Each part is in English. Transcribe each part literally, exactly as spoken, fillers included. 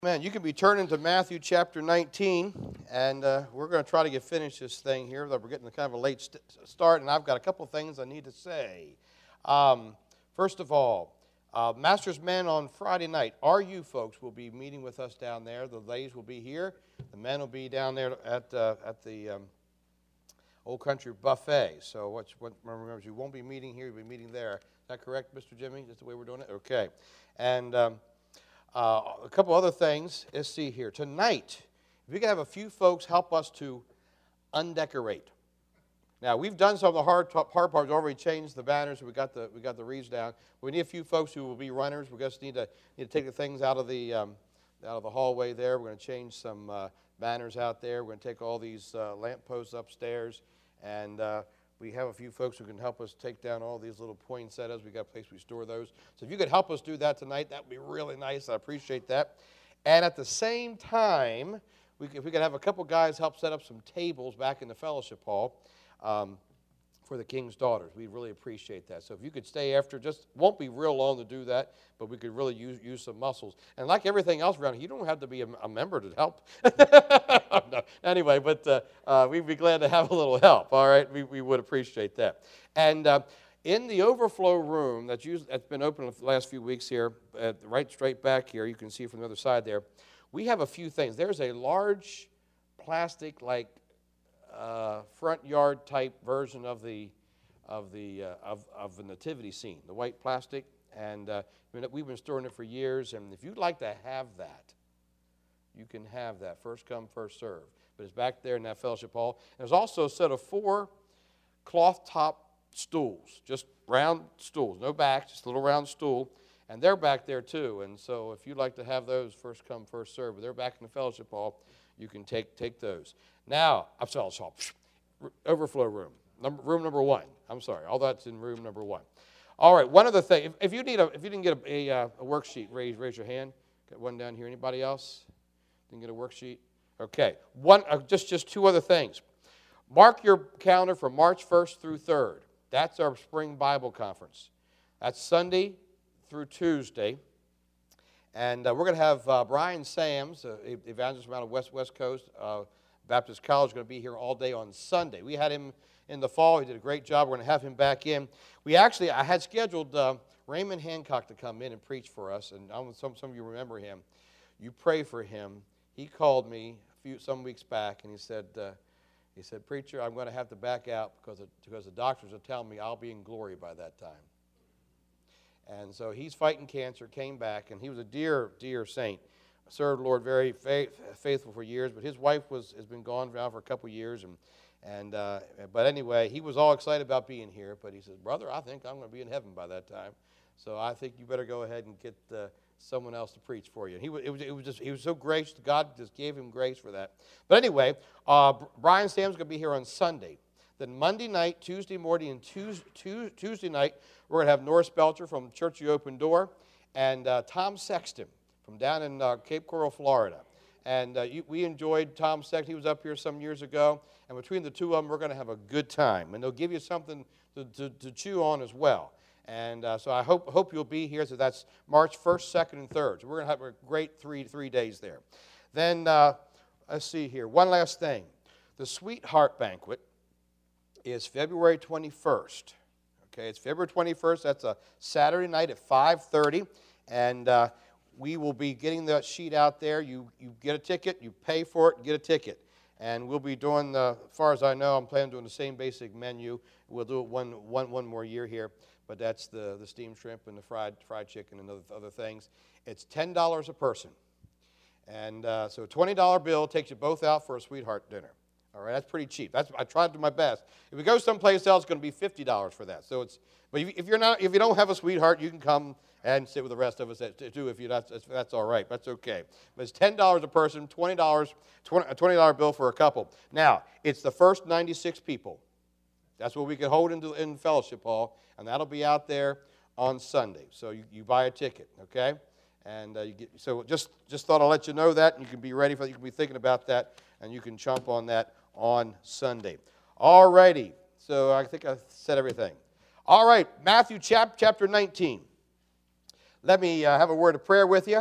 Man, you can be turning to Matthew chapter nineteen, and uh, we're going to try to get finished this thing here. We're getting kind of a late st- start, and I've got a couple of things I need to say. Um, first of all, uh, Master's Men on Friday night. Our you folks will be meeting with us down there. The ladies will be here. The men will be down there at uh, at the um, Old Country Buffet. So what's, what, remember, you won't be meeting here. You'll be meeting there. Is that correct, Mister Jimmy? That's the way we're doing it? Okay. And... Um, Uh, a couple other things. Let's see here. Tonight, if we can have a few folks help us to undecorate. Now, we've done some of the hard, hard parts. We've already changed the banners. We got the we got the wreaths down. We need a few folks who will be runners. We just need to need to take the things out of the um, out of the hallway there. We're going to change some uh, banners out there. We're going to take all these uh, lamp posts upstairs, and uh, we have a few folks who can help us take down all these little poinsettias. We've got a place we store those. So if you could help us do that tonight, that would be really nice. I appreciate that. And at the same time, we could, if we could have a couple guys help set up some tables back in the fellowship hall um, for the King's Daughters. We'd really appreciate that. So if you could stay after, just won't be real long to do that, but we could really use, use some muscles. And like everything else around here, you don't have to be a, a member to help. No. Anyway, but uh, uh, we'd be glad to have a little help, all right? We, we would appreciate that. And uh, in the overflow room that's, used, that's been open the last few weeks here, uh, right straight back here, you can see from the other side there, we have a few things. There's a large plastic, like, uh, front yard type version of the of the uh, of, of the nativity scene, the white plastic, and uh, we've been storing it for years. And if you'd like to have that, you can have that. First come, first serve. But it's back there in that fellowship hall. There's also a set of four cloth top stools, just round stools, no backs, just a little round stool, and they're back there too. And so if you'd like to have those, first come, first serve, but they're back in the fellowship hall, you can take take those. Now, I'm sorry, overflow room, number, room number one. I'm sorry, all that's in room number one. All right, one other thing. If, if you need a, if you didn't get a, a, a worksheet, raise raise your hand. Got one down here. Anybody else? Didn't get a worksheet? Okay. One, uh, just just two other things. Mark your calendar for March first through third. That's our spring Bible conference. That's Sunday through Tuesday. And uh, we're going to have uh, Brian Sams, uh, evangelist from out of West West Coast uh, Baptist College, going to be here all day on Sunday. We had him in the fall. He did a great job. We're going to have him back in. We actually, I had scheduled uh, Raymond Hancock to come in and preach for us, and I'm, some some of you remember him. You pray for him. He called me a few some weeks back, and he said, uh, he said, "Preacher, I'm going to have to back out because of, because the doctors are telling me I'll be in glory by that time." And so he's fighting cancer, came back, and he was a dear, dear saint. Served the Lord very faith, faithful for years, but his wife was has been gone now for a couple years. And, and uh, But anyway, he was all excited about being here, but he says, "Brother, I think I'm going to be in heaven by that time. So I think you better go ahead and get uh, someone else to preach for you." And he was, it was, it was just, he was so gracious. God just gave him grace for that. But anyway, uh, Brian Sam's going to be here on Sunday. Then Monday night, Tuesday morning, and Tuesday, Tuesday night, we're going to have Norris Belcher from Church of the Open Door and uh, Tom Sexton from down in uh, Cape Coral, Florida. And uh, you, we enjoyed Tom Sexton. He was up here some years ago. And between the two of them, we're going to have a good time. And they'll give you something to, to, to chew on as well. And uh, so I hope hope you'll be here. So that's March first, second, and third. So we're going to have a great three, three days there. Then, uh, let's see here. One last thing. The Sweetheart Banquet is February twenty-first. Okay, it's February twenty-first. That's a Saturday night at five thirty. And uh, we will be getting that sheet out there. You you get a ticket, you pay for it, and get a ticket. And we'll be doing, the, as far as I know, I'm planning on doing the same basic menu. We'll do it one, one, one more year here. But that's the, the steamed shrimp and the fried fried chicken and other, other things. It's ten dollars a person. And uh, so a twenty dollar bill takes you both out for a sweetheart dinner. All right, that's pretty cheap. That's I tried to do my best. If we go someplace else, it's going to be fifty dollars for that. So it's, but if you're not, if you don't have a sweetheart, you can come and sit with the rest of us too. If you that's that's all right. That's okay. But it's ten dollars a person, twenty dollars, a twenty dollar bill for a couple. Now it's the first ninety-six people. That's what we can hold in, in fellowship hall, and that'll be out there on Sunday. So you, you buy a ticket, okay? And uh, you get, so just just thought I'd let you know that, and you can be ready for that. You can be thinking about that, and you can chomp on that on Sunday. All righty. So I think I said everything. All right, Matthew chap, chapter nineteen. Let me uh, have a word of prayer with you,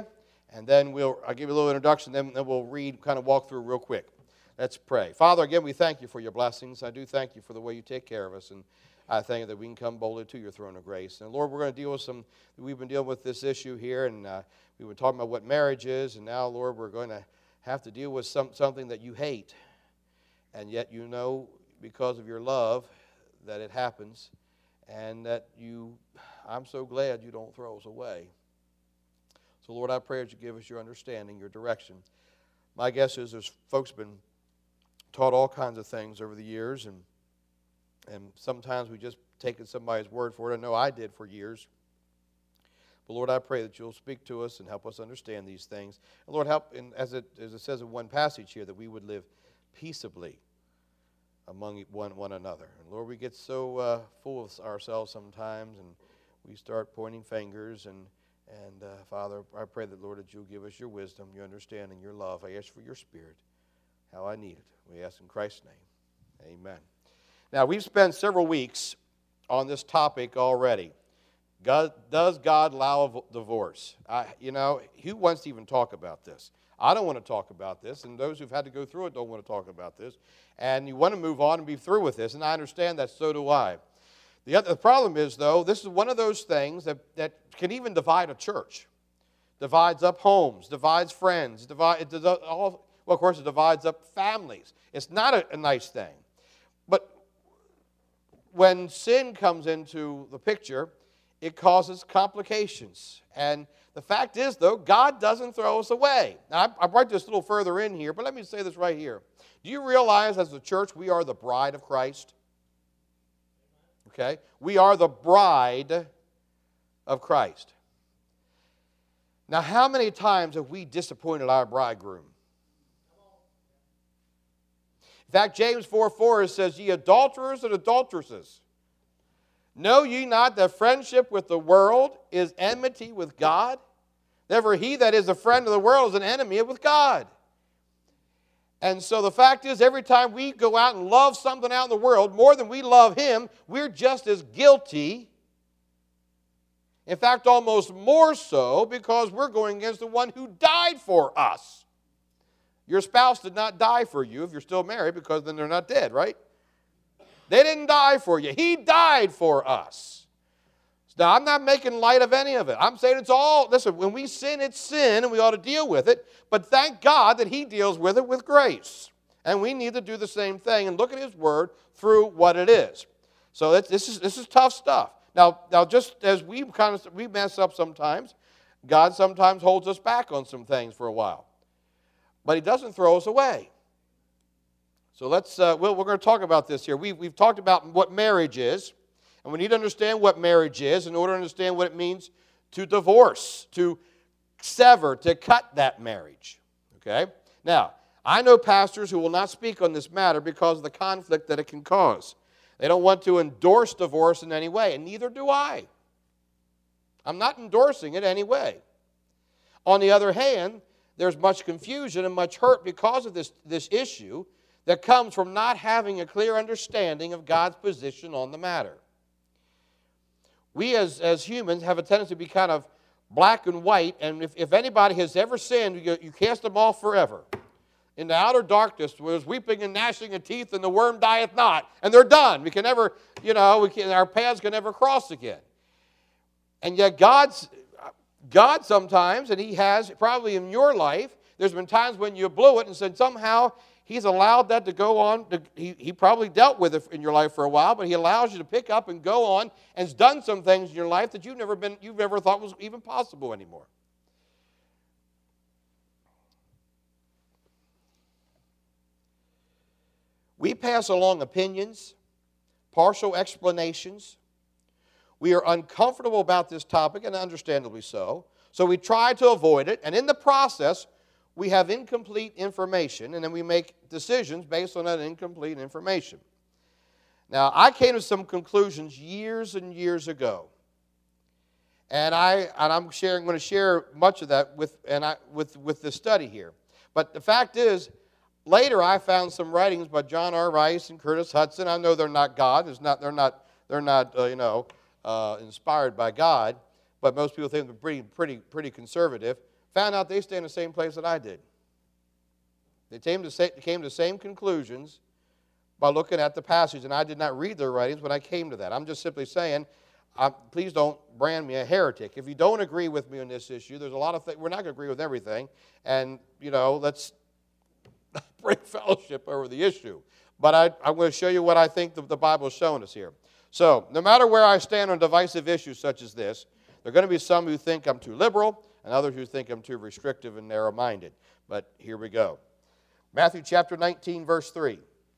And then we'll, I'll give you a little introduction, then, then we'll read, kind of walk through real quick. Let's pray. Father, again, we thank you for your blessings. I do thank you for the way you take care of us. And I thank you that we can come boldly to your throne of grace. And Lord, we're going to deal with some, we've been dealing with this issue here, and uh, we were talking about what marriage is, and now, Lord, we're going to have to deal with some, something that you hate. And yet you know, because of your love, that it happens, and that you, I'm so glad you don't throw us away. So, Lord, I pray that you give us your understanding, your direction. My guess is there's folks been taught all kinds of things over the years, and and sometimes we just taken somebody's word for it. I know I did for years. But, Lord, I pray that you'll speak to us and help us understand these things. And, Lord, help, in, as, it, as it says in one passage here, that we would live peaceably among one, one another. And, Lord, we get so uh, full of ourselves sometimes, and we start pointing fingers. And, and uh, Father, I pray that, Lord, that you'll give us your wisdom, your understanding, your love. I ask for your Spirit, how I need it. We ask in Christ's name. Amen. Now, we've spent several weeks on this topic already. God, does God allow a divorce? I, you know, who wants to even talk about this? I don't want to talk about this, and those who've had to go through it don't want to talk about this. And you want to move on and be through with this, and I understand that, so do I. The, other, the problem is, though, this is one of those things that, that can even divide a church. Divides up homes, divides friends, divide, it does all, well, of course, it divides up families. It's not a, a nice thing. But when sin comes into the picture, it causes complications. And the fact is, though, God doesn't throw us away. Now, I, I brought this a little further in here, but let me say this right here. Do you realize, as a church, we are the bride of Christ? Okay? We are the bride of Christ. Now, how many times have we disappointed our bridegroom? In fact, James four four says, ye adulterers and adulteresses, know ye not that friendship with the world is enmity with God? Therefore, he that is a friend of the world is an enemy with God. And so the fact is, every time we go out and love something out in the world more than we love him, we're just as guilty. In fact, almost more so, because we're going against the one who died for us. Your spouse did not die for you if you're still married, because then they're not dead, right? They didn't die for you. He died for us. Now, I'm not making light of any of it. I'm saying it's all, listen, when we sin, it's sin, and we ought to deal with it. But thank God that he deals with it with grace. And we need to do the same thing and look at his word through what it is. So that's, this is this is tough stuff. Now, now just as we kind of we mess up sometimes, God sometimes holds us back on some things for a while. But he doesn't throw us away. So let's, uh, well, we're going to talk about this here. We, we've talked about what marriage is, and we need to understand what marriage is in order to understand what it means to divorce, to sever, to cut that marriage. Okay? Now, I know pastors who will not speak on this matter because of the conflict that it can cause. They don't want to endorse divorce in any way, and neither do I. I'm not endorsing it any way. On the other hand, there's much confusion and much hurt because of this, this issue that comes from not having a clear understanding of God's position on the matter. We as, as humans have a tendency to be kind of black and white, and if, if anybody has ever sinned, you, you cast them off forever. In the outer darkness, where there's weeping and gnashing of teeth, and the worm dieth not, and they're done. We can never, you know, we can, our paths can never cross again. And yet God's, God sometimes, and he has probably in your life, there's been times when you blew it and said somehow he's allowed that to go on. To, he, he probably dealt with it in your life for a while, but he allows you to pick up and go on and has done some things in your life that you've never been, you've never thought was even possible anymore. We pass along opinions, partial explanations. We are uncomfortable about this topic, and understandably so. So we try to avoid it, and in the process, we have incomplete information, and then we make decisions based on that incomplete information. Now, I came to some conclusions years and years ago, and I and I'm sharing, going to share much of that with and I with with this study here. But the fact is, later I found some writings by John R. Rice and Curtis Hudson. I know they're not God. It's not. They're not. They're not. Uh, you know. Uh, inspired by God, but most people think they're pretty, pretty, pretty conservative. found out they stay in the same place that I did. They came to, say, came to the same conclusions by looking at the passage, and I did not read their writings when I came to that. I'm just simply saying, uh, please don't brand me a heretic. If you don't agree with me on this issue, there's a lot of things, we're not going to agree with everything, and, you know, let's bring fellowship over the issue. But I, I'm going to show you what I think the, the Bible is showing us here. So, no matter where I stand on divisive issues such as this, there are going to be some who think I'm too liberal, and others who think I'm too restrictive and narrow-minded. But here we go. Matthew chapter nineteen, verse three.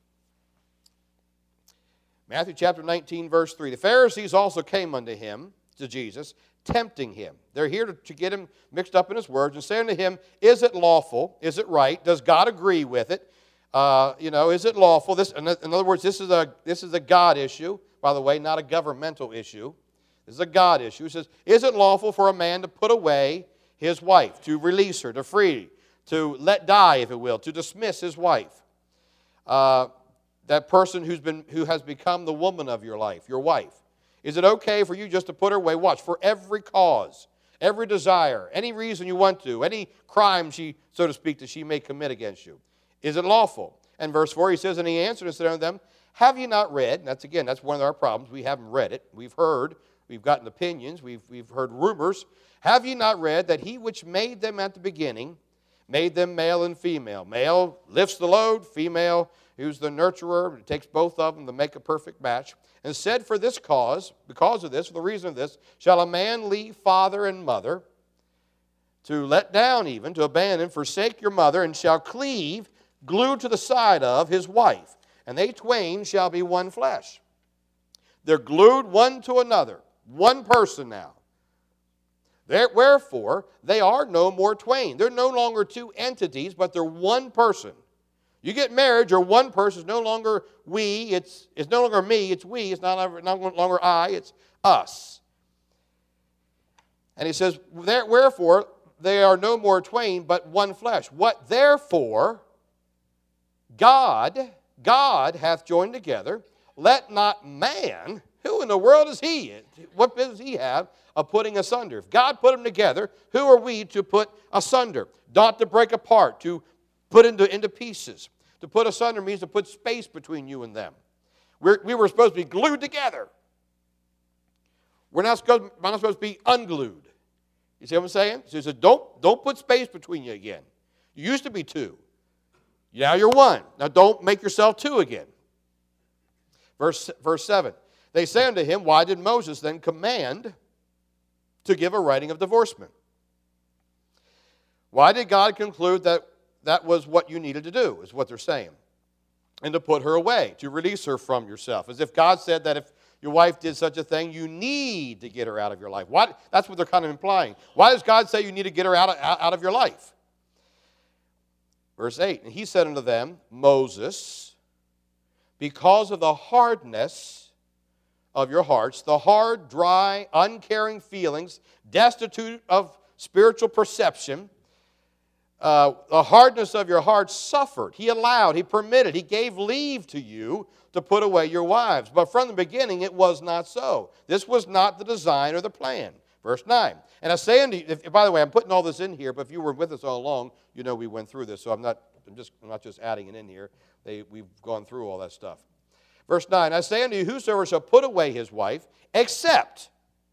Matthew chapter nineteen, verse three. The Pharisees also came unto him, to Jesus, tempting him. They're here to, to get him mixed up in his words and saying to him, is it lawful? Is it right? Does God agree with it? Uh, you know, is it lawful? This, in other words, this is a this is a God issue, by the way, not a governmental issue. This is a God issue. It says, is it lawful for a man to put away his wife, to release her, to free, to let die, if it will, to dismiss his wife? Uh, that person who's been who has become the woman of your life, your wife. Is it okay for you just to put her away? Watch, for every cause, every desire, any reason you want to, any crime she, so to speak, that she may commit against you. Is it lawful? And verse four, he says, and he answered and said unto them, have you not read? And that's, again, that's one of our problems. We haven't read it. We've heard. We've gotten opinions. We've, we've heard rumors. Have you not read that he which made them at the beginning made them male and female? Male lifts the load. Female, who's the nurturer, it takes both of them to make a perfect match. And said, for this cause, because of this, for the reason of this, shall a man leave father and mother, to let down even, to abandon, forsake your mother, and shall cleave, glued to the side of his wife. And they twain shall be one flesh. They're glued one to another. One person now. There, wherefore, they are no more twain. They're no longer two entities, but they're one person. You get married, you're one person. It's no longer we. It's, it's no longer me. It's we. It's not, no longer I. It's us. And he says, wherefore, they are no more twain, but one flesh. What therefore God, God hath joined together, let not man, who in the world is he? What business does he have of putting asunder? If God put them together, who are we to put asunder? Not to break apart, to put into, into pieces. To put asunder means to put space between you and them. We're, we were supposed to be glued together. We're not supposed, we're not supposed to be unglued. You see what I'm saying? So he said, don't, don't put space between you again. You used to be two. Now you're one. Now don't make yourself two again. Verse, verse seven. They say unto him, why did Moses then command to give a writing of divorcement? Why did God conclude that that was what you needed to do, is what they're saying? And to put her away, to release her from yourself. As if God said that if your wife did such a thing, you need to get her out of your life. Why, that's what they're kind of implying. Why does God say you need to get her out of, out of your life? Verse eight, and he said unto them, Moses, because of the hardness of your hearts, the hard, dry, uncaring feelings, destitute of spiritual perception, uh, the hardness of your hearts suffered. He allowed, he permitted, he gave leave to you to put away your wives. But from the beginning it was not so. This was not the design or the plan. Verse nine. And I say unto you, if, by the way, I'm putting all this in here, but if you were with us all along, you know we went through this, so I'm not, I'm just, I'm not just adding it in here. They, we've gone through all that stuff. Verse nine, I say unto you, whosoever shall put away his wife, except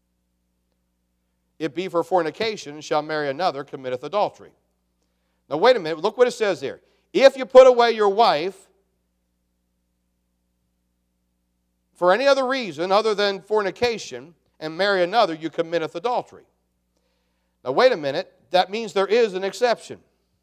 it be for fornication, shall marry another, committeth adultery. Now wait a minute, look what it says there. If you put away your wife for any other reason other than fornication and marry another, you committeth adultery. Now wait a minute, that means there is an exception.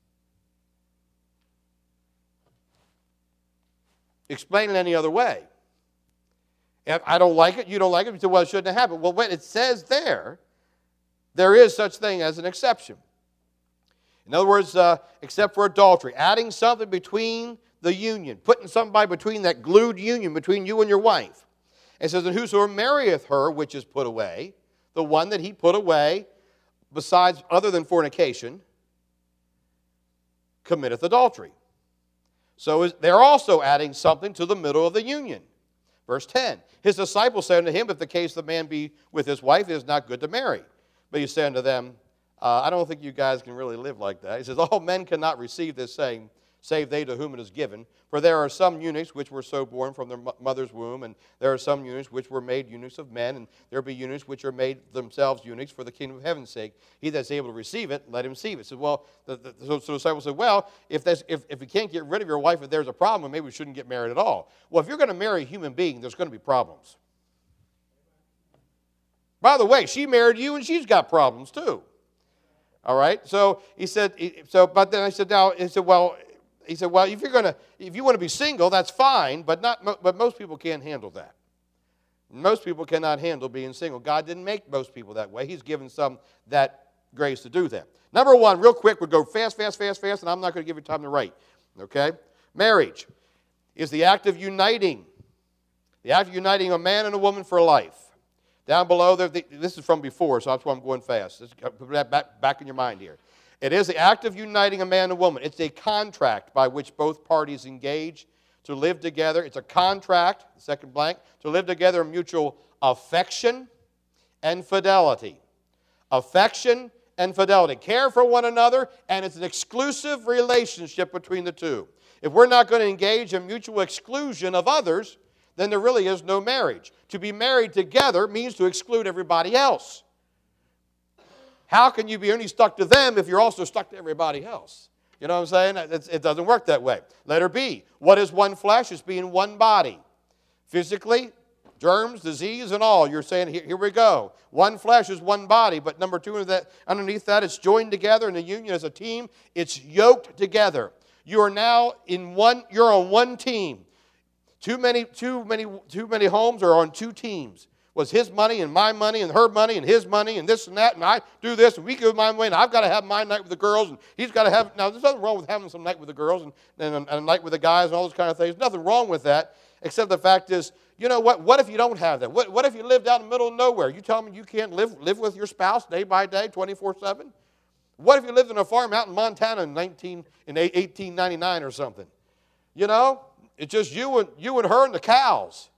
Explain it any other way. If I don't like it, you don't like it, you say, well, it shouldn't have happened. Well, wait, it says there, there is such thing as an exception. In other words, uh, except for adultery, adding something between the union, putting somebody between that glued union between you and your wife. It says, and whosoever marrieth her, which is put away, the one that he put away, besides other than fornication, committeth adultery. So is, they're also adding something to the middle of the union. Verse ten, his disciples said unto him, if the case of the man be with his wife, it is not good to marry. But he said unto them, Uh, I don't think you guys can really live like that. He says, all men cannot receive this saying, save they to whom it is given. For there are some eunuchs which were so born from their mother's womb, and there are some eunuchs which were made eunuchs of men, and there be eunuchs which are made themselves eunuchs for the kingdom of heaven's sake. He that's able to receive it, let him receive it. So, well, the, the, so, so the disciples said, well, if, that's, if, if you can't get rid of your wife, if there's a problem, maybe we shouldn't get married at all. Well, if you're going to marry a human being, there's going to be problems. By the way, she married you, and she's got problems too. All right? So he said, so, but then I said, now, he said, well, He said, well, if you're going to, if you want to be single, that's fine, but not, but most people can't handle that. Most people cannot handle being single. God didn't make most people that way. He's given some that grace to do that. Number one, real quick, we'll go fast, fast, fast, fast, and I'm not going to give you time to write. Okay? Marriage is the act of uniting, the act of uniting a man and a woman for life. Down below, there, this is from before, so that's why I'm going fast. Let's put that back, back in your mind here. It is the act of uniting a man and woman. It's a contract by which both parties engage to live together. It's a contract, second blank, to live together in mutual affection and fidelity. Affection and fidelity. Care for one another, and it's an exclusive relationship between the two. If we're not going to engage in mutual exclusion of others, then there really is no marriage. To be married together means to exclude everybody else. How can you be only stuck to them if you're also stuck to everybody else? You know what I'm saying? It's, it doesn't work that way. Letter B, what is one flesh? It's being one body. Physically, germs, disease, and all. You're saying, here, here we go. One flesh is one body, but number two, that, underneath that, it's joined together in a union as a team. It's yoked together. You are now in one, you're on one team. Too many, too many, too many homes are on two teams. Was his money and my money and her money and his money and this and that, and I do this and we give my way, and I've got to have my night with the girls, and he's got to have, now there's nothing wrong with having some night with the girls and, and, and a night with the guys and all those kind of things. Nothing wrong with that, except the fact is, you know what, what if you don't have that? What, what if you live down in the middle of nowhere? You tell me you can't live, live with your spouse day by day, twenty-four seven? What if you lived in a farm out in Montana in, nineteen, in eighteen ninety-nine or something? You know, it's just you and, you and her and the cows.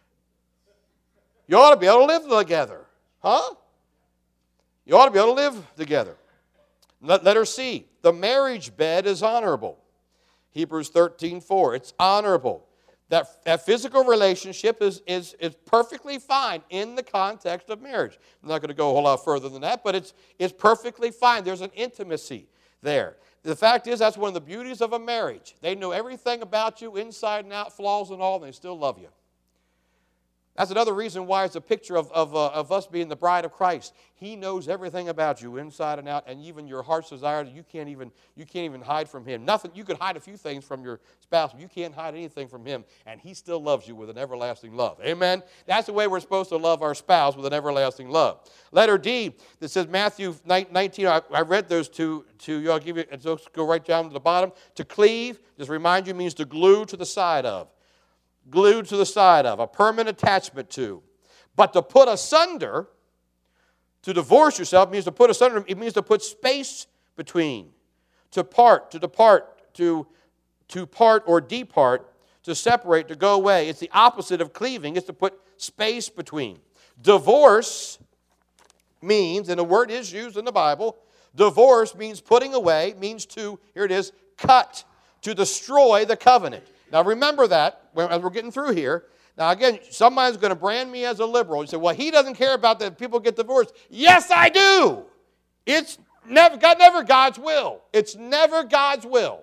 You ought to be able to live together. Huh? You ought to be able to live together. Letter C, the marriage bed is honorable. Hebrews thirteen four, it's honorable. That, that physical relationship is, is, is perfectly fine in the context of marriage. I'm not going to go a whole lot further than that, but it's, it's perfectly fine. There's an intimacy there. The fact is, that's one of the beauties of a marriage. They know everything about you, inside and out, flaws and all, and they still love you. That's another reason why it's a picture of, of, uh, of us being the bride of Christ. He knows everything about you inside and out, and even your heart's desire, you can't even, you can't even hide from Him. Nothing, you could hide a few things from your spouse, but you can't hide anything from Him, and He still loves you with an everlasting love. Amen? That's the way we're supposed to love our spouse, with an everlasting love. Letter D, that says Matthew nineteen, I, I read those two to you. I'll give you, and so go right down to the bottom. To cleave, just remind you, means to glue to the side of. Glued to the side of, a permanent attachment to. But to put asunder, to divorce yourself, means to put asunder, it means to put space between. To part, to depart, to, to part or depart, to separate, to go away. It's the opposite of cleaving, it's to put space between. Divorce means, and the word is used in the Bible, divorce means putting away, means to, here it is, cut, to destroy the covenant. Now remember that, as we're getting through here. Now again, somebody's going to brand me as a liberal. You say, well, he doesn't care about that people get divorced. Yes, I do. It's never, God, never God's will. It's never God's will.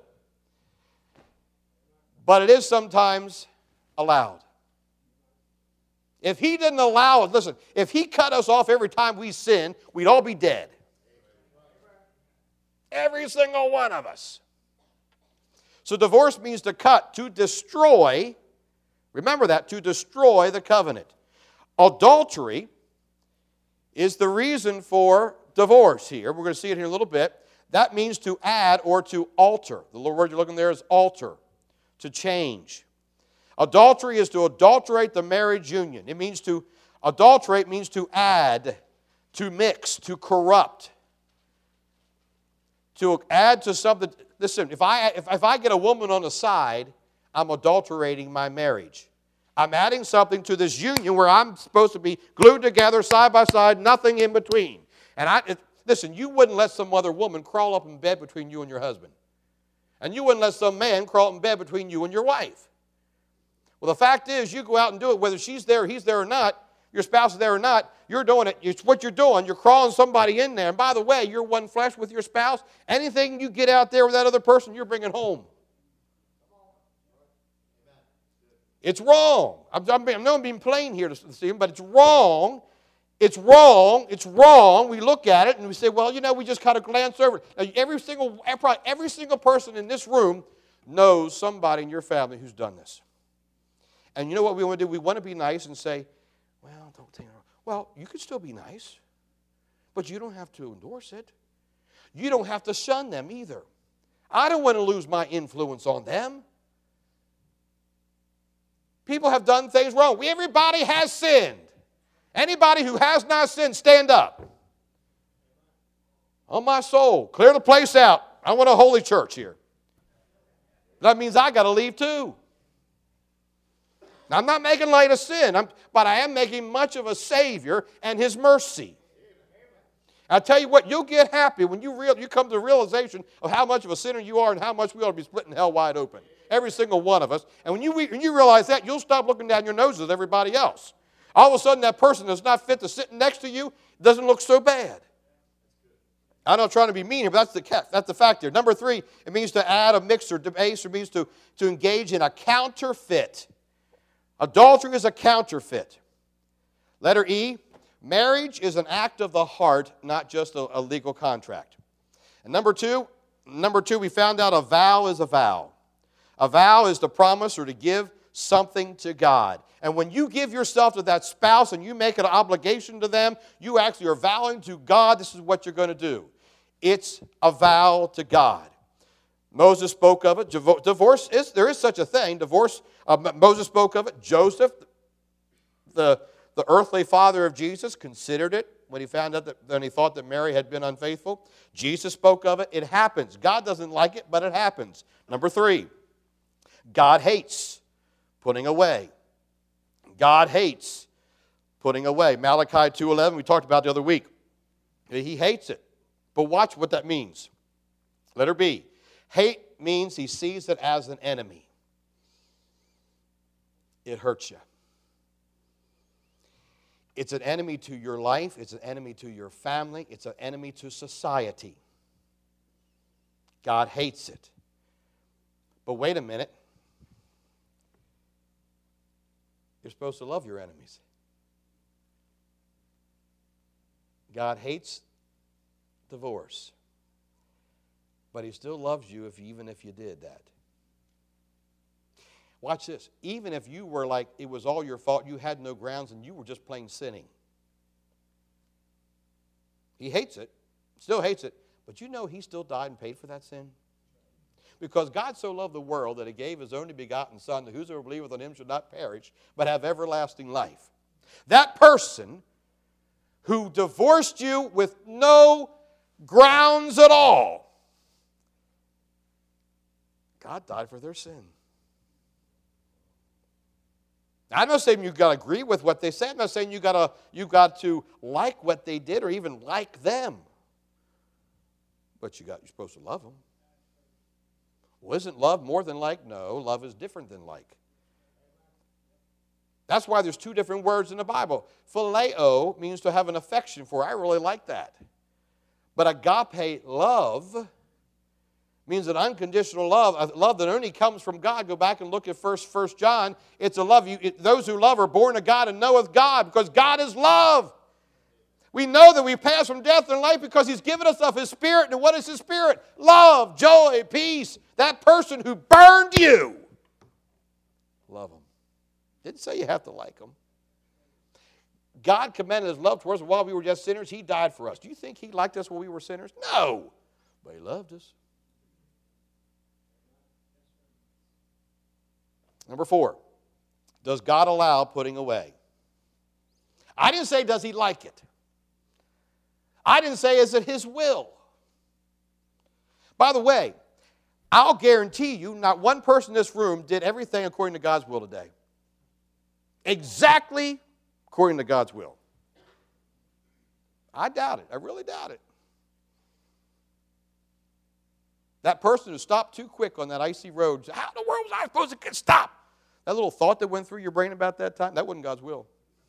But it is sometimes allowed. If He didn't allow us, listen, if He cut us off every time we sin, we'd all be dead. Every single one of us. So divorce means to cut, to destroy. Remember that, to destroy the covenant. Adultery is the reason for divorce here. We're going to see it here in a little bit. That means to add or to alter. The word you're looking there is alter, to change. Adultery is to adulterate the marriage union. It means to, adulterate means to add, to mix, to corrupt. To add to something. Listen, if I, if, if I get a woman on the side, I'm adulterating my marriage. I'm adding something to this union where I'm supposed to be glued together, side by side, nothing in between. And I, it, Listen, you wouldn't let some other woman crawl up in bed between you and your husband. And you wouldn't let some man crawl up in bed between you and your wife. Well, the fact is, you go out and do it, whether she's there, he's there or not, your spouse is there or not, you're doing it. It's what you're doing. You're crawling somebody in there. And by the way, you're one flesh with your spouse. Anything you get out there with that other person, you're bringing home. It's wrong. I'm, I'm, I'm not being plain here to see him, but it's wrong. It's wrong. It's wrong. We look at it and we say, well, you know, we just kind of glance over it. Now, every single, every single person in this room knows somebody in your family who's done this. And you know what we want to do? We want to be nice and say, well, don't think. Well, you can still be nice, but you don't have to endorse it. You don't have to shun them either. I don't want to lose my influence on them. People have done things wrong. We, everybody has sinned. Anybody who has not sinned, stand up. On my soul, clear the place out. I want a holy church here. That means I got to leave too. Now, I'm not making light of sin, I'm, but I am making much of a Savior and His mercy. I'll tell you what, you'll get happy when you, real, you come to the realization of how much of a sinner you are and how much we ought to be splitting hell wide open. Every single one of us. And when you, when you realize that, you'll stop looking down your noses at everybody else. All of a sudden, that person that's not fit to sit next to you doesn't look so bad. I'm not trying to be mean here, but that's the, that's the fact here. Number three, it means to add a mix or debase, or means to, to engage in a counterfeit. Adultery is a counterfeit. Letter E, marriage is an act of the heart, not just a, a legal contract. And number two, number two, we found out a vow is a vow. A vow is to promise or to give something to God. And when you give yourself to that spouse and you make an obligation to them, you actually are vowing to God, this is what you're going to do. It's a vow to God. Moses spoke of it. Divorce is, there is such a thing. Divorce, uh, Moses spoke of it. Joseph, the, the earthly father of Jesus, considered it when he found out that, when he thought that Mary had been unfaithful. Jesus spoke of it. It happens. God doesn't like it, but it happens. Number three, God hates putting away. God hates putting away. Malachi two eleven, we talked about the other week. He hates it. But watch what that means. Letter B. Hate means he sees it as an enemy. It hurts you. It's an enemy to your life. It's an enemy to your family. It's an enemy to society. God hates it. But wait a minute. You're supposed to love your enemies. God hates divorce. But He still loves you if even if you did that. Watch this. Even if you were like, it was all your fault, you had no grounds, and you were just plain sinning. He hates it, still hates it, but you know He still died and paid for that sin? Because God so loved the world that He gave His only begotten Son, that whosoever believeth on Him should not perish, but have everlasting life. That person who divorced you with no grounds at all, God died for their sin. I'm not saying you've got to agree with what they said. I'm not saying you've got to, you've got to like what they did or even like them. But you got, you're supposed to love them. Well, isn't love more than like? No, love is different than like. That's why there's two different words in the Bible. Phileo means to have an affection for. I really like that. But agape love means an unconditional love, a love that only comes from God. Go back and look at First, First John. It's a love. You, it, those who love are born of God and knoweth God, because God is love. We know that we pass from death to life because He's given us of His Spirit. And what is His Spirit? Love, joy, peace. That person who burned you, love them. Didn't say you have to like them. God commended His love towards us while we were just sinners. He died for us. Do you think He liked us when we were sinners? No. But He loved us. Number four, does God allow putting away? I didn't say does He like it. I didn't say is it His will. By the way, I'll guarantee you not one person in this room did everything according to God's will today. Exactly according to God's will. I doubt it. I really doubt it. That person who stopped too quick on that icy road, how in the world was I supposed to get stopped? That little thought that went through your brain about that time, that wasn't God's will.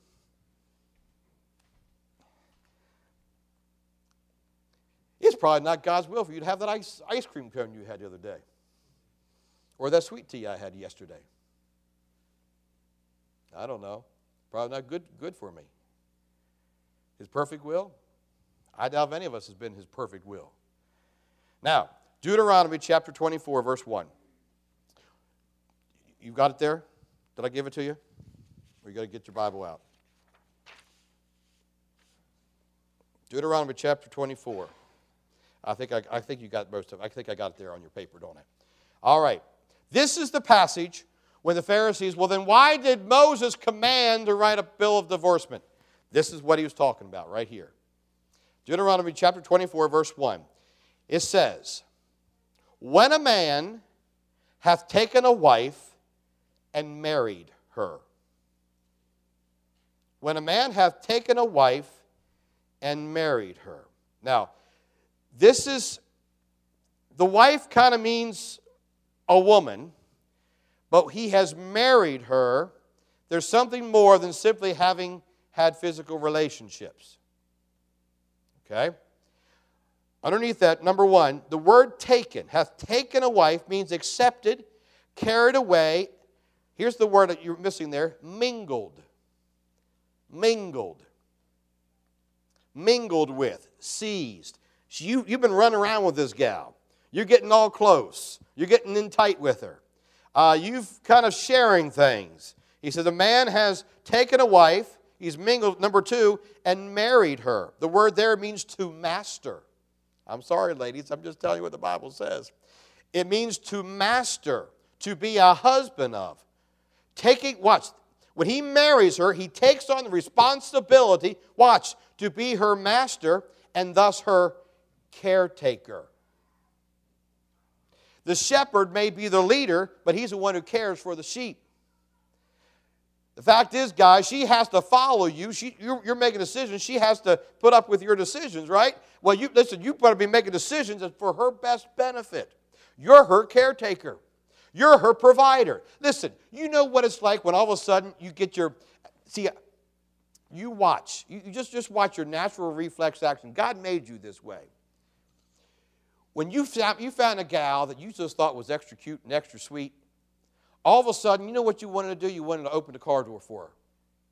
It's probably not God's will for you to have that ice, ice cream cone you had the other day. Or that sweet tea I had yesterday. I don't know. Probably not good, good for me. His perfect will? I doubt if any of us has been His perfect will. Now, Deuteronomy chapter twenty-four, verse one. You got it there? Did I give it to you? Or you got to get your Bible out? Deuteronomy chapter twenty-four. I think I, I think you got most of it. I think I got it there on your paper, don't I? All right. This is the passage when the Pharisees, well, then why did Moses command to write a bill of divorcement? This is what he was talking about right here. Deuteronomy chapter twenty-four, verse one. It says, when a man hath taken a wife and married her. When a man hath taken a wife and married her. Now, this is, the wife kind of means a woman, but he has married her. There's something more than simply having had physical relationships. Okay? Underneath that, number one, the word taken, hath taken a wife, means accepted, carried away. Here's the word that you're missing there, mingled. Mingled. Mingled with, seized. So you, you've been running around with this gal. You're getting all close. You're getting in tight with her. Uh, you've kind of sharing things. He says a man has taken a wife, he's mingled, number two, and married her. The word there means to master. I'm sorry, ladies, I'm just telling you what the Bible says. It means to master, to be a husband of. Taking, watch, when he marries her, he takes on the responsibility, watch, to be her master and thus her caretaker. The shepherd may be the leader, but he's the one who cares for the sheep. The fact is, guys, she has to follow you. She, you're, you're making decisions. She has to put up with your decisions, right? Well, you listen, you better be making decisions for her best benefit. You're her caretaker. You're her provider. Listen, you know what it's like when all of a sudden you get your... See, you watch. You, you just, just watch your natural reflex action. God made you this way. When you found, you found a gal that you just thought was extra cute and extra sweet, all of a sudden, you know what you wanted to do? You wanted to open the car door for her.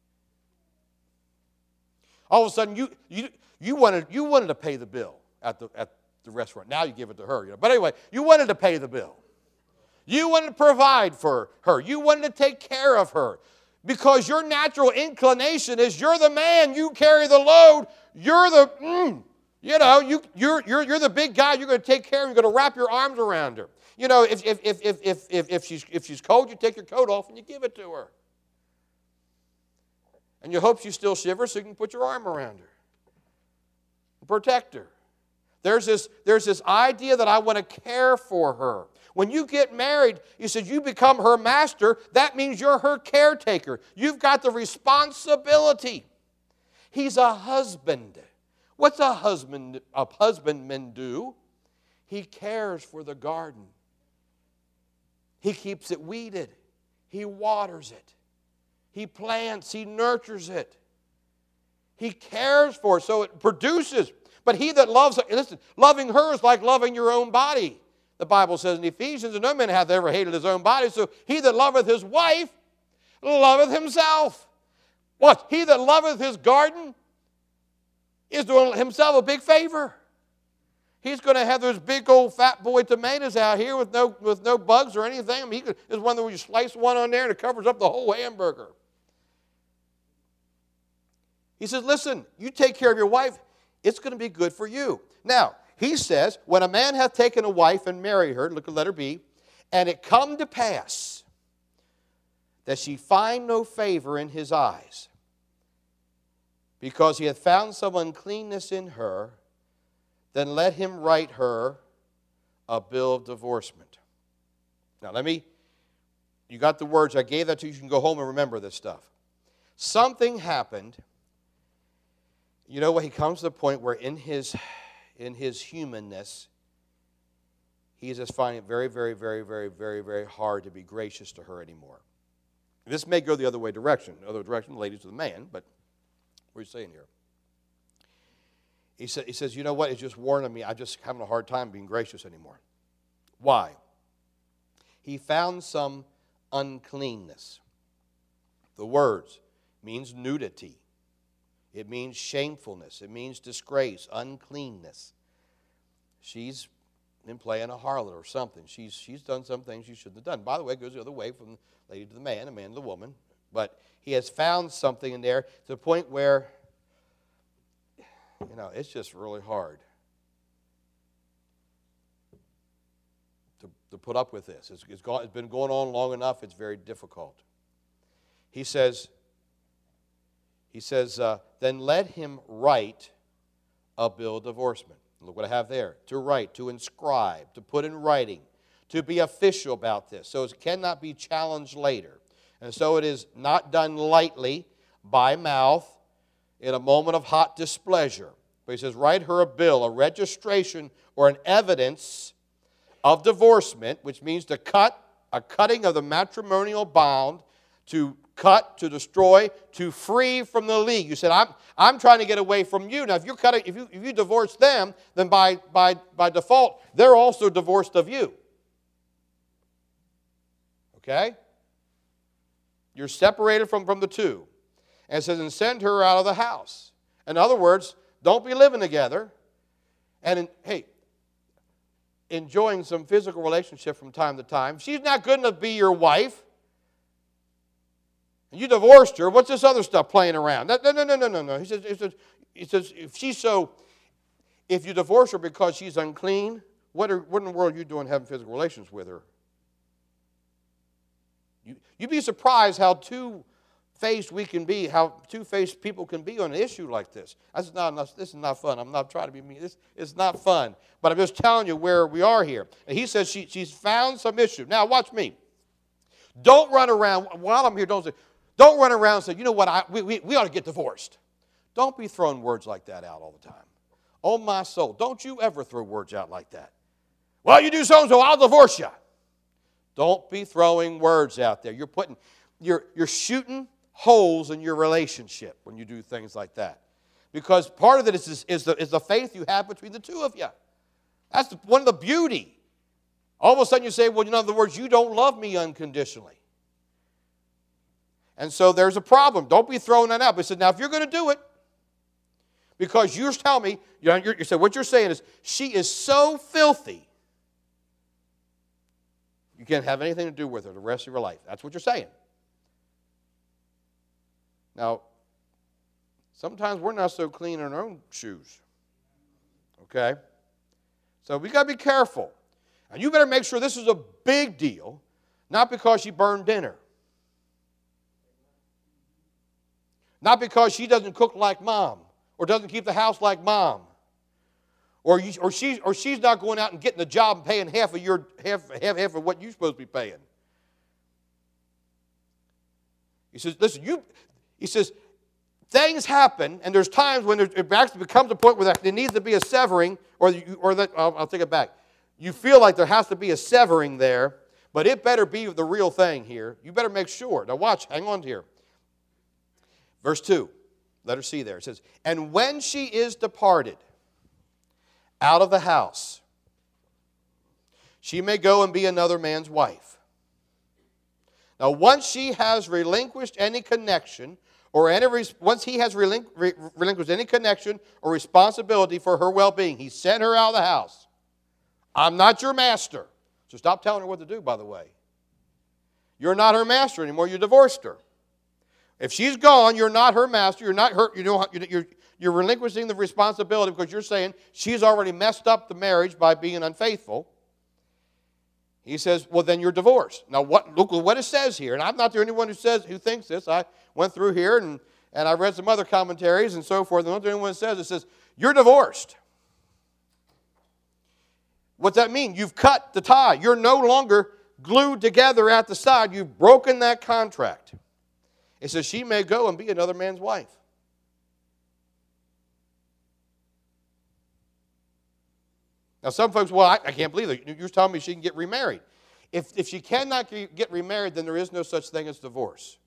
All of a sudden, you you you wanted you wanted to pay the bill at the at the restaurant. Now you give it to her, you know. But anyway, you wanted to pay the bill. You wanted to provide for her. You wanted to take care of her. Because your natural inclination is you're the man, you carry the load, you're the mm, you know, you you're you're you're the big guy, you're going to take care of her, you're going to wrap your arms around her. You know, if, if, if, if, if, if, if, she's, if she's cold, you take your coat off and you give it to her. And you hope she still shivers so you can put your arm around her. Protect her. There's this, there's this idea that I want to care for her. When you get married, you said you become her master. That means you're her caretaker. You've got the responsibility. He's a husband. What's a husband, a husbandman do? He cares for the garden. He keeps it weeded. He waters it. He plants. He nurtures it. He cares for it so it produces. But he that loves, listen, loving her is like loving your own body. The Bible says in Ephesians, and no man hath ever hated his own body, so he that loveth his wife loveth himself. What? He that loveth his garden is doing himself a big favor. He's going to have those big old fat boy tomatoes out here with no, with no bugs or anything. I mean, he could, there's one where you slice one on there and it covers up the whole hamburger. He says, listen, you take care of your wife, it's going to be good for you. Now, he says, when a man hath taken a wife and married her, look at letter B, and it come to pass that she find no favor in his eyes, because he hath found some uncleanness in her, then let him write her a bill of divorcement. Now let me, you got the words, I gave that to you, you can go home and remember this stuff. Something happened, you know what, he comes to the point where in his, in his humanness, he's just finding it very, very, very, very, very, very hard to be gracious to her anymore. This may go the other way direction, the other direction, the ladies to the man, but what are you saying here? He, sa- he says, you know what, it's just warning me, I'm just having a hard time being gracious anymore. Why? He found some uncleanness. The words means nudity. It means shamefulness. It means disgrace, uncleanness. She's been playing a harlot or something. She's, she's done some things she shouldn't have done. By the way, it goes the other way from the lady to the man, the man to the woman. But he has found something in there to the point where, you know, it's just really hard to, to put up with this. It's, it's, gone, it's been going on long enough. It's very difficult. He says, he says, uh, then let him write a bill of divorcement. Look what I have there. To write, to inscribe, to put in writing, to be official about this. So it cannot be challenged later. And so it is not done lightly by mouth in a moment of hot displeasure. But he says, write her a bill, a registration or an evidence of divorcement, which means to cut, a cutting of the matrimonial bond, to cut, to destroy, to free from the league. You said, I'm, I'm trying to get away from you. Now, if, you're cutting, if, you, if you divorce them, then by, by, by default, they're also divorced of you. Okay? You're separated from, from the two. And it says, and send her out of the house. In other words, don't be living together. And, in, hey, enjoying some physical relationship from time to time. She's not good enough to be your wife. And you divorced her. What's this other stuff playing around? No, no, no, no, no, no. He says, he says, he says if she's so, if you divorce her because she's unclean, what, are, what in the world are you doing having physical relations with her? You, you'd be surprised how two-faced we can be, how two-faced people can be on an issue like this. This is not, this is not fun. I'm not trying to be mean. This is not fun. But I'm just telling you where we are here. And he says she, she's found some issue. Now, watch me. Don't run around, while I'm here, don't say, don't run around and say, you know what, I, we, we, we ought to get divorced. Don't be throwing words like that out all the time. Oh, my soul, don't you ever throw words out like that. Well, you do so-and-so, I'll divorce you. Don't be throwing words out there. You're putting, you're, you're shooting holes in your relationship when you do things like that. Because part of it is, is, the, is the faith you have between the two of you. That's the, one of the beauty. All of a sudden you say, well, in other words, you don't love me unconditionally. And so there's a problem. Don't be throwing that out. But he said, now if you're going to do it, because you're telling me, you know, you're, you said what you're saying is, she is so filthy, you can't have anything to do with her the rest of your life. That's what you're saying. Now, sometimes we're not so clean in our own shoes. Okay? So we got to be careful. And you better make sure this is a big deal, not because she burned dinner. Not because she doesn't cook like mom, or doesn't keep the house like mom, or you, or she's or she's not going out and getting a job and paying half of your half half half of what you're supposed to be paying. He says, listen, you. He says, things happen, and there's times when there, it actually becomes a point where there needs to be a severing, or you, or that I'll, I'll take it back. You feel like there has to be a severing there, but it better be the real thing here. You better make sure. Now watch, hang on here. Verse two, let her see there. It says, and when she is departed out of the house, she may go and be another man's wife. Now, once she has relinquished any connection, or any, once he has relinqu relinquished any connection or responsibility for her well-being, he sent her out of the house. I'm not your master. So stop telling her what to do, by the way. You're not her master anymore. You divorced her. If she's gone, you're not her master. You're not her. You know, you're, you're relinquishing the responsibility because you're saying she's already messed up the marriage by being unfaithful. He says, well, then you're divorced. Now, what, look what it says here. And I'm not the only one who says who thinks this. I went through here and, and I read some other commentaries and so forth. And I'm not the only one who says it. It says, you're divorced. What's that mean? You've cut the tie. You're no longer glued together at the side. You've broken that contract. It says she may go and be another man's wife. Now Now, some folks, well, I, I can't believe it. You're telling me she can get remarried. If, if she cannot get remarried, then there is no such thing as divorce.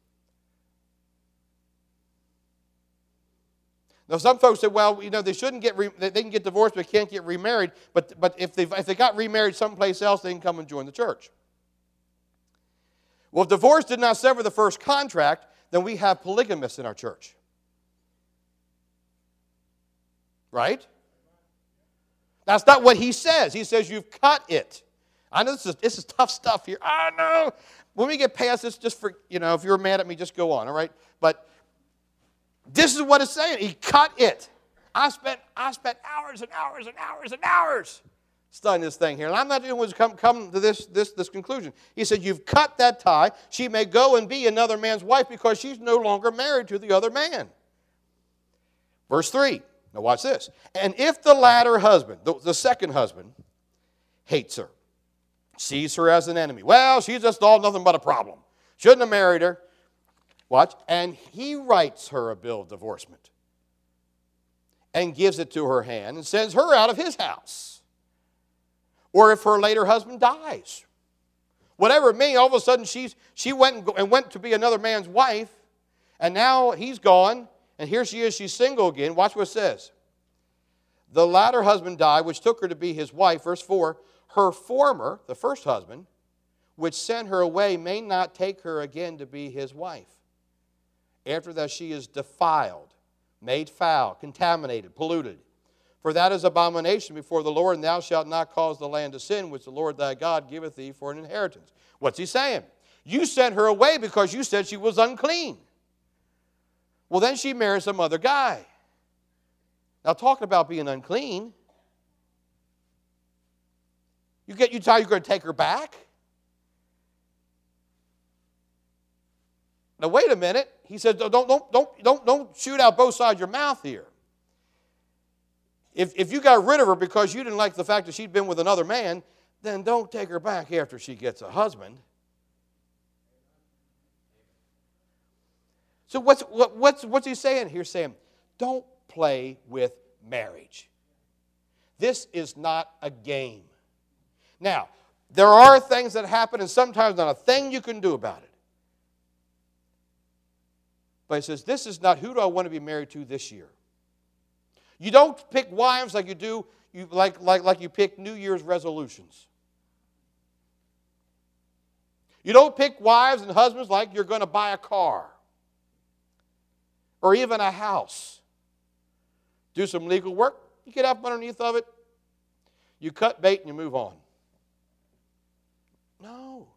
Now, some folks say, well, you know, they shouldn't get, re- they can get divorced, but can't get remarried. But, but if, they if they got remarried someplace else, they can come and join the church. Well, if divorce did not sever the first contract, then we have polygamists in our church. Right? That's not what he says. He says you've cut it. I know this is, this is tough stuff here. I know. When we get past this, just for, you know, if you're mad at me, just go on, all right? But this is what it's saying. He cut it. I spent, I spent hours and hours and hours and hours studying this thing here. And I'm not the only one who's come, come to this, this, this conclusion. He said, you've cut that tie. She may go and be another man's wife because she's no longer married to the other man. Verse three. Now watch this. And if the latter husband, the, the second husband, hates her, sees her as an enemy. Well, she's just all nothing but a problem. Shouldn't have married her. Watch. And he writes her a bill of divorcement and gives it to her hand and sends her out of his house. Or if her later husband dies. Whatever it may, all of a sudden she's, she went and, and went to be another man's wife, and now he's gone, and here she is, she's single again. Watch what it says. The latter husband died, which took her to be his wife. Verse four, her former, the first husband, which sent her away, may not take her again to be his wife. After that she is defiled, made foul, contaminated, polluted. For that is abomination before the Lord, and thou shalt not cause the land to sin, which the Lord thy God giveth thee for an inheritance. What's he saying? You sent her away because you said she was unclean. Well, then she marries some other guy. Now, talking about being unclean, you get you tell you're going to take her back? Now, wait a minute. He said, don't, don't, don't, don't, don't shoot out both sides of your mouth here. If, if you got rid of her because you didn't like the fact that she'd been with another man, then don't take her back after she gets a husband. So what's, what, what's, what's he saying here? He's saying, don't play with marriage. This is not a game. Now, there are things that happen, and sometimes not a thing you can do about it. But he says, this is not who do I want to be married to this year. You don't pick wives like you do, you, like, like, like you pick New Year's resolutions. You don't pick wives and husbands like you're going to buy a car or even a house. Do some legal work, you get up underneath of it, you cut bait and you move on. No.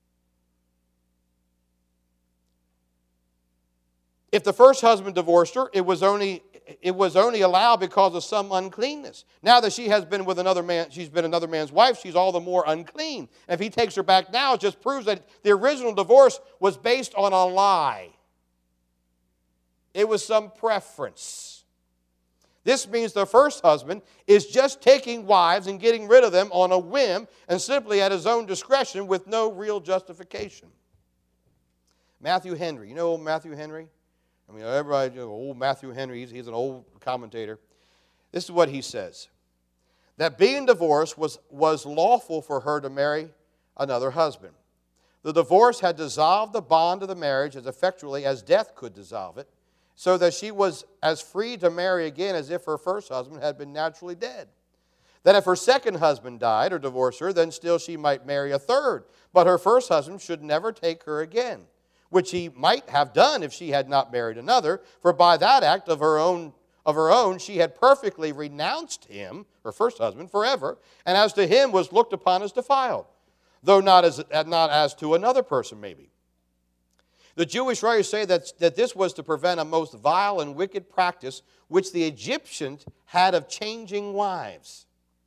If the first husband divorced her, it was only it was only allowed because of some uncleanness. Now that she has been with another man, she's been another man's wife, she's all the more unclean. And if he takes her back now, it just proves that the original divorce was based on a lie. It was some preference. This means the first husband is just taking wives and getting rid of them on a whim and simply at his own discretion with no real justification. Matthew Henry. You know old Matthew Henry? I mean, everybody, you know, old Matthew Henry, he's, he's an old commentator. This is what he says. That being divorced was, was lawful for her to marry another husband. The divorce had dissolved the bond of the marriage as effectually as death could dissolve it, so that she was as free to marry again as if her first husband had been naturally dead. That if her second husband died or divorced her, then still she might marry a third, but her first husband should never take her again, which he might have done if she had not married another, for by that act of her own of her own she had perfectly renounced him, her first husband, forever, and as to him was looked upon as defiled, though not as, not as to another person maybe. The Jewish writers say that, that this was to prevent a most vile and wicked practice which the Egyptians had of changing wives.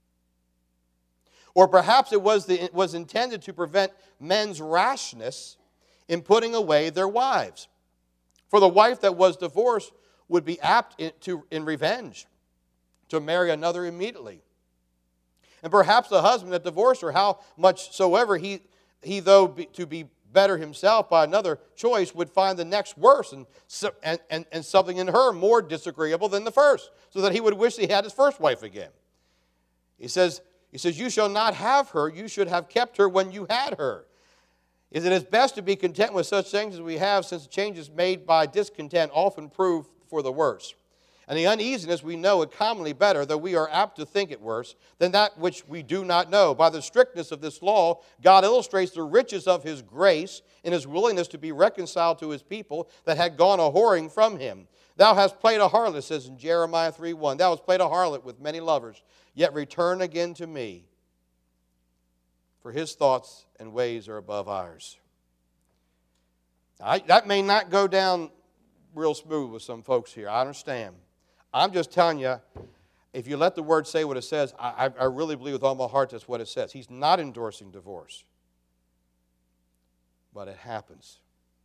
Or perhaps it was, the, it was intended to prevent men's rashness in putting away their wives. For the wife that was divorced would be apt in, to, in revenge to marry another immediately. And perhaps the husband that divorced her, how much soever he, he though be, to be better himself by another choice, would find the next worse and, and, and, and something in her more disagreeable than the first, so that he would wish he had his first wife again. He says, he says, you shall not have her, you should have kept her when you had her. Is it is best to be content with such things as we have, since the changes made by discontent often prove for the worse. And the uneasiness we know it commonly better, though we are apt to think it worse, than that which we do not know. By the strictness of this law, God illustrates the riches of His grace in His willingness to be reconciled to His people that had gone a-whoring from Him. Thou hast played a harlot, says in Jeremiah three one. Thou hast played a harlot with many lovers, yet return again to me. For His thoughts and ways are above ours. I, that may not go down real smooth with some folks here. I understand. I'm just telling you, if you let the Word say what it says, I, I really believe with all my heart that's what it says. He's not endorsing divorce. But it happens.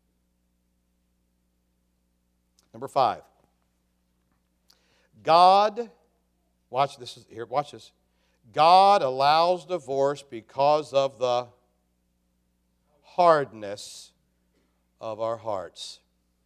Number five. God, watch this here, watch this. God allows divorce because of the hardness of our hearts.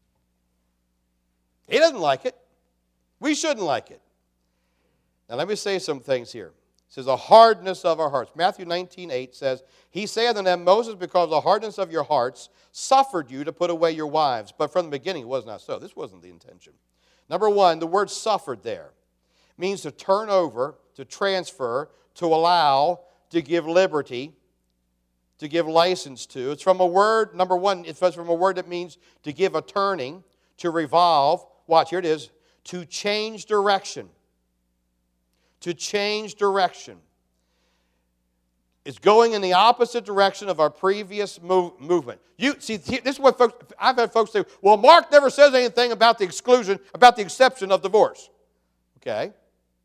He doesn't like it. We shouldn't like it. Now let me say some things here. It says the hardness of our hearts. Matthew nineteen eight says, He saith unto them, Moses, because of the hardness of your hearts, suffered you to put away your wives. But from the beginning it was not so. This wasn't the intention. Number one, the word suffered there means to turn over, to transfer, to allow, to give liberty, to give license to. It's from a word, number one, it's from a word that means to give a turning, to revolve. Watch, here it is. To change direction. To change direction. It's going in the opposite direction of our previous move, movement. You see, this is what folks, I've had folks say, well, Mark never says anything about the exclusion, about the exception of divorce. Okay.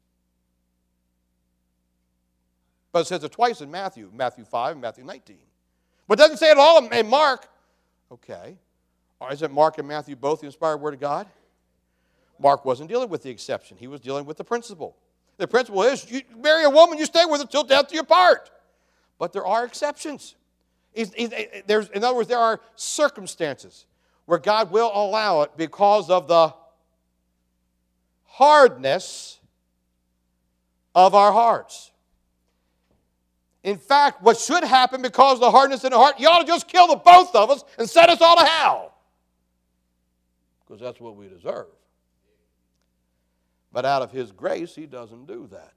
But it says it twice in Matthew, Matthew five and Matthew nineteen. But it doesn't say it all in Mark. Okay. Or is it Mark and Matthew both the inspired Word of God? Mark wasn't dealing with the exception. He was dealing with the principle. The principle is, you marry a woman, you stay with her till death do you part. But there are exceptions. He's, he's, there's, in other words, there are circumstances where God will allow it because of the hardness of our hearts. In fact, what should happen because of the hardness in the heart, you ought to just kill the both of us and send us all to hell. Because that's what we deserve. But out of His grace, He doesn't do that.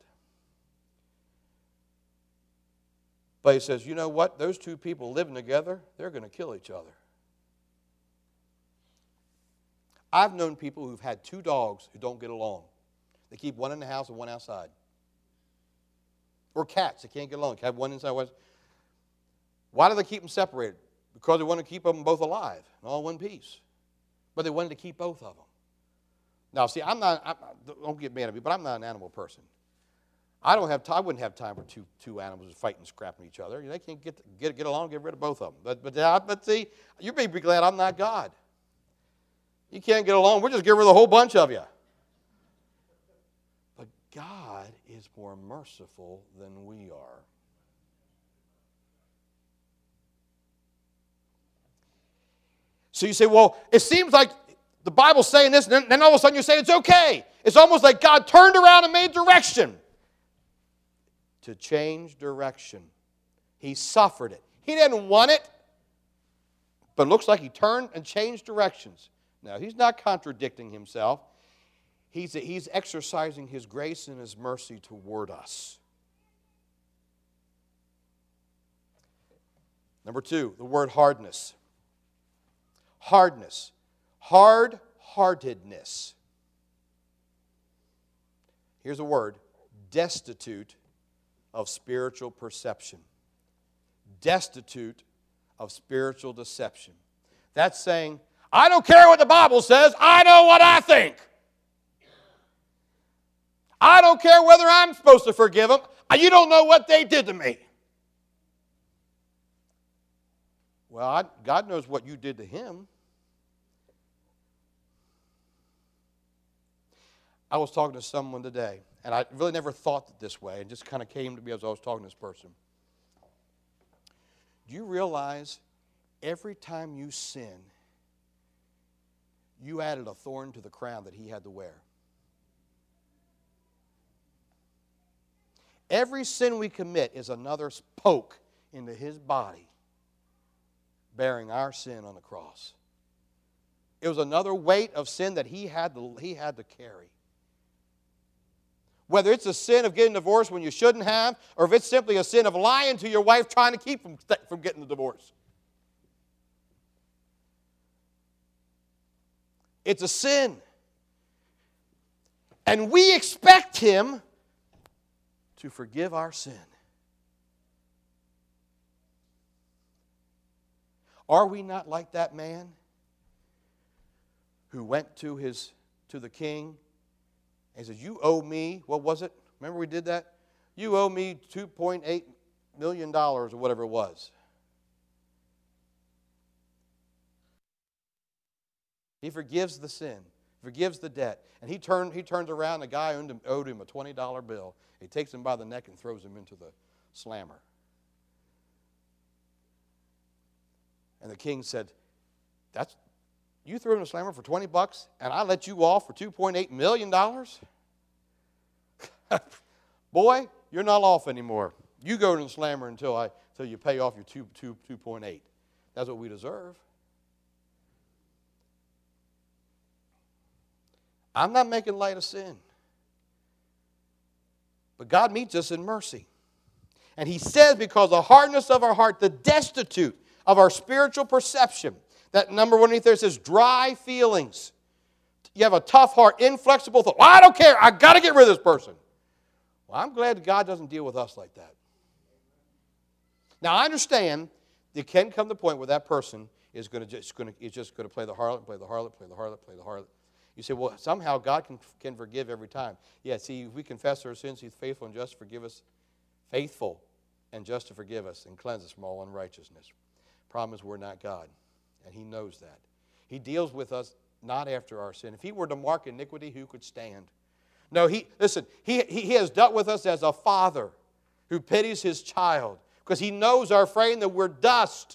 But He says, you know what? Those two people living together, they're going to kill each other. I've known people who've had two dogs who don't get along. They keep one in the house and one outside. Or cats that can't get along. Have one inside, one. Why do they keep them separated? Because they want to keep them both alive and all in one piece. But they wanted to keep both of them. Now, see, I'm not, I'm, don't get mad at me, but I'm not an animal person. I don't have time, I wouldn't have time for two, two animals fighting, scrapping each other. They can't get, get, get along, get rid of both of them. But, but, but see, you may be glad I'm not God. You can't get along, we'll just get rid of the whole bunch of you. But God is more merciful than we are. So you say, well, it seems like the Bible's saying this, and then all of a sudden you say it's okay. It's almost like God turned around and made direction. To change direction. He suffered it. He didn't want it, but it looks like He turned and changed directions. Now, He's not contradicting Himself. He's, he's exercising His grace and His mercy toward us. Number two, the word hardness. Hardness. Hard-heartedness. Here's a word. Destitute of spiritual perception. Destitute of spiritual deception. That's saying, I don't care what the Bible says, I know what I think. I don't care whether I'm supposed to forgive them. You don't know what they did to me. Well, I, God knows what you did to him. I was talking to someone today, and I really never thought this way. It just kind of came to me as I was talking to this person. Do you realize every time you sin, you added a thorn to the crown that he had to wear? Every sin we commit is another poke into his body, bearing our sin on the cross. It was another weight of sin that he had to, he had to carry. Whether it's a sin of getting divorced when you shouldn't have, or if it's simply a sin of lying to your wife trying to keep from, from getting the divorce. It's a sin. And we expect him to forgive our sin. Are we not like that man who went to his to the king and says, you owe me, what was it? Remember we did that? You owe me two point eight million dollars or whatever it was. He forgives the sin, forgives the debt. And he, turn, he turns around, the guy owed him, owed him a twenty dollar bill. He takes him by the neck and throws him into the slammer. And the king said, "That's you threw him in the slammer for twenty bucks, and I let you off for two point eight million dollars? Boy, you're not off anymore. You go to the slammer until, I, until you pay off your two, two, two point eight. That's what we deserve. I'm not making light of sin. But God meets us in mercy. And he says, because the hardness of our heart, the destitute of our spiritual perception, that number one underneath there says dry feelings. You have a tough heart, inflexible thought. Well, I don't care. I got to get rid of this person. Well, I'm glad that God doesn't deal with us like that. Now, I understand there can come the point where that person is going to just going to is just going to play the harlot, play the harlot, play the harlot, play the harlot. You say, well, somehow God can, can forgive every time. Yeah, see, if we confess our sins, he's faithful and just to forgive us. Faithful and just to forgive us and cleanse us from all unrighteousness. Problem is, we're not God, and he knows that. He deals with us not after our sin. If he were to mark iniquity, who could stand? No, he, listen, he, he, he has dealt with us as a father who pities his child because he knows our frame that we're dust.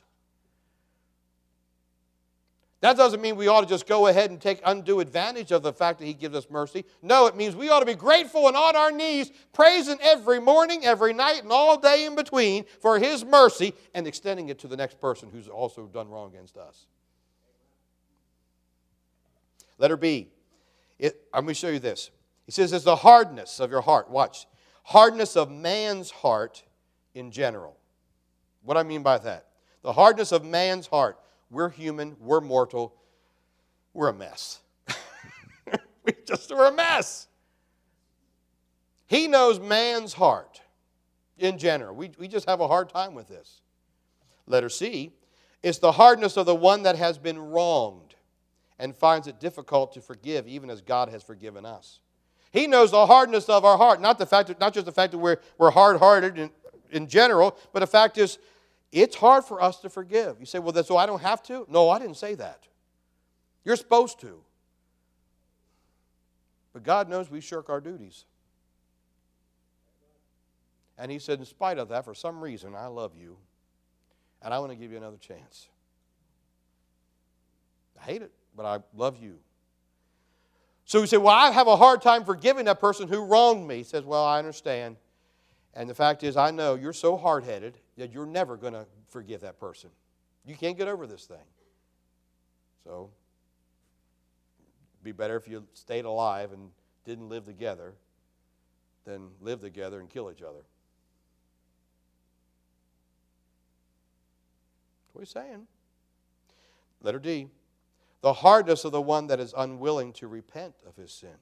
That doesn't mean we ought to just go ahead and take undue advantage of the fact that he gives us mercy. No, it means we ought to be grateful and on our knees, praising every morning, every night, and all day in between for his mercy and extending it to the next person who's also done wrong against us. Letter B. It, let me show you this. He says it's the hardness of your heart. Watch. Hardness of man's heart in general. What do I mean by that? The hardness of man's heart. We're human. We're mortal. We're a mess. we just are a mess. He knows man's heart in general. We, we just have a hard time with this. Letter C. It's the hardness of the one that has been wronged and finds it difficult to forgive, even as God has forgiven us. He knows the hardness of our heart, not the fact that, not just the fact that we're, we're hard-hearted in, in general, but the fact is, it's hard for us to forgive. You say, well, so I don't have to? No, I didn't say that. You're supposed to. But God knows we shirk our duties. And he said, in spite of that, for some reason, I love you, and I want to give you another chance. I hate it, but I love you. So we say, well, I have a hard time forgiving that person who wronged me. He says, well, I understand. And the fact is, I know you're so hard-headed that you're never going to forgive that person. You can't get over this thing. So it'd be better if you stayed alive and didn't live together than live together and kill each other. That's what he's saying. Letter D. The hardness of the one that is unwilling to repent of his sin.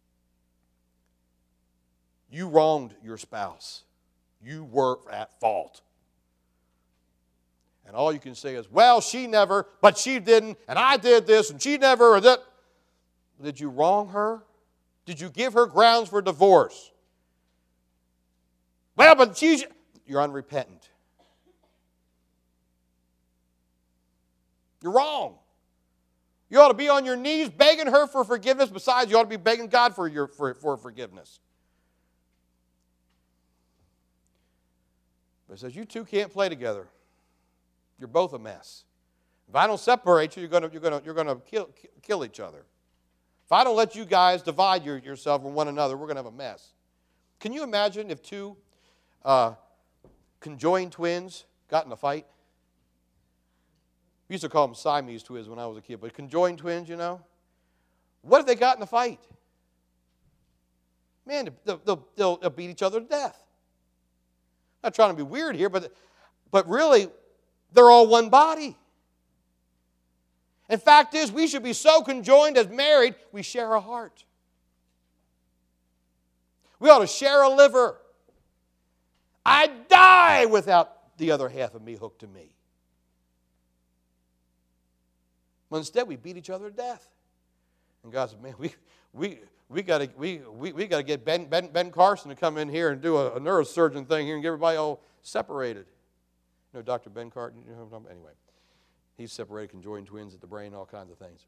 You wronged your spouse. You were at fault. And all you can say is, well, she never, but she didn't, and I did this, and she never, or that. Did you wrong her? Did you give her grounds for divorce? Well, but she's, you're unrepentant. You're wrong. You ought to be on your knees begging her for forgiveness. Besides, you ought to be begging God for, your, for, for forgiveness. But it says, you two can't play together. You're both a mess. If I don't separate you, you're going to, you're going to, you're going to kill, kill each other. If I don't let you guys divide your, yourself from one another, we're going to have a mess. Can you imagine if two, uh, conjoined twins got in a fight? We used to call them Siamese twins when I was a kid, but conjoined twins, you know? What if they got in a fight? Man, they'll, they'll, they'll beat each other to death. I'm not trying to be weird here, but, but really, they're all one body. And fact is, we should be so conjoined as married, we share a heart. We ought to share a liver. I'd die without the other half of me hooked to me. But instead, we beat each other to death. And God said, man, we we we got to we, we, we got to get Ben, Ben Ben Carson to come in here and do a, a neurosurgeon thing here and get everybody all separated. You know, Doctor Ben Carson. You know, anyway, he's separated conjoined twins at the brain, all kinds of things.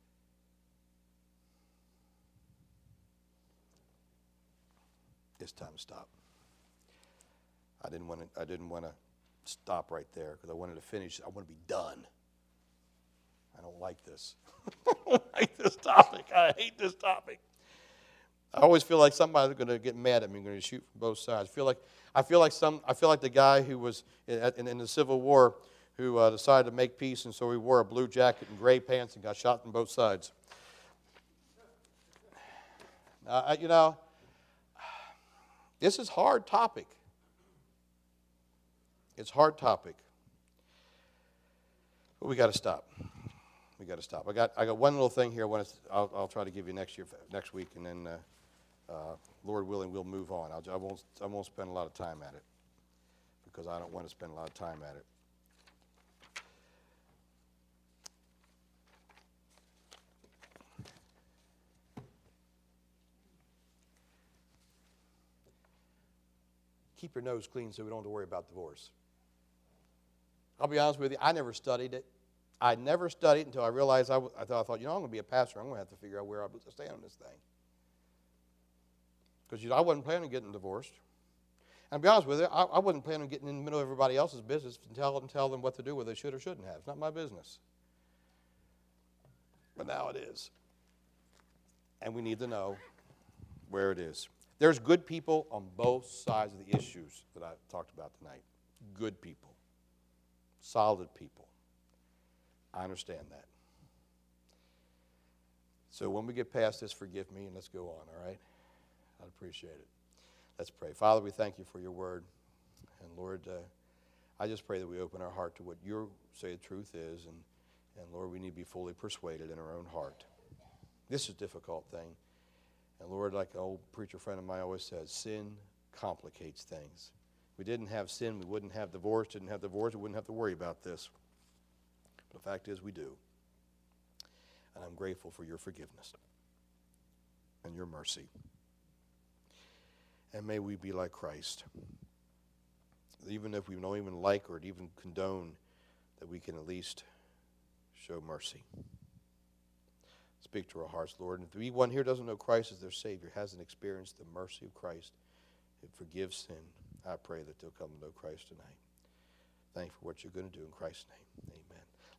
It's time to stop. I didn't want to. I didn't want to stop right there because I wanted to finish. I want to be done. I don't like this. I don't like this topic. I hate this topic. I always feel like somebody's going to get mad at me, going to shoot from both sides. I feel like I feel like some. I feel like the guy who was in, in, in the Civil War who uh, decided to make peace, and so he wore a blue jacket and gray pants and got shot from both sides. Uh, you know, this is a hard topic. It's a hard topic, but we got to stop. We got to stop. I got I got one little thing here. I want to, I'll, I'll try to give you next year, next week, and then, uh, uh, Lord willing, we'll move on. I'll, I won't I won't spend a lot of time at it because I don't want to spend a lot of time at it. Keep your nose clean so we don't have to worry about divorce. I'll be honest with you. I never studied it. I never studied until I realized I, I, thought, I thought, you know, I'm going to be a pastor. I'm going to have to figure out where I'm going to stand on this thing. Because, you know, I wasn't planning on getting divorced. And to be honest with you, I, I wasn't planning on getting in the middle of everybody else's business and tell, and tell them what to do, whether they should or shouldn't have. It's not my business. But now it is. And we need to know where it is. There's good people on both sides of the issues that I talked about tonight. Good people. Solid people. I understand that. So when we get past this, forgive me, and let's go on, all right? I'd appreciate it. Let's pray. Father, we thank you for your word. And Lord, uh, I just pray that we open our heart to what you say the truth is. And, and Lord, we need to be fully persuaded in our own heart. This is a difficult thing. And Lord, like an old preacher friend of mine always says, sin complicates things. If we didn't have sin, we wouldn't have divorce. Didn't have divorce, we wouldn't have to worry about this. But the fact is, we do. And I'm grateful for your forgiveness and your mercy. And may we be like Christ. Even if we don't even like or even condone, that we can at least show mercy. Speak to our hearts, Lord. And if anyone here doesn't know Christ as their Savior, hasn't experienced the mercy of Christ, it forgives sin, I pray that they'll come to know Christ tonight. Thank you for what you're going to do in Christ's name. Amen.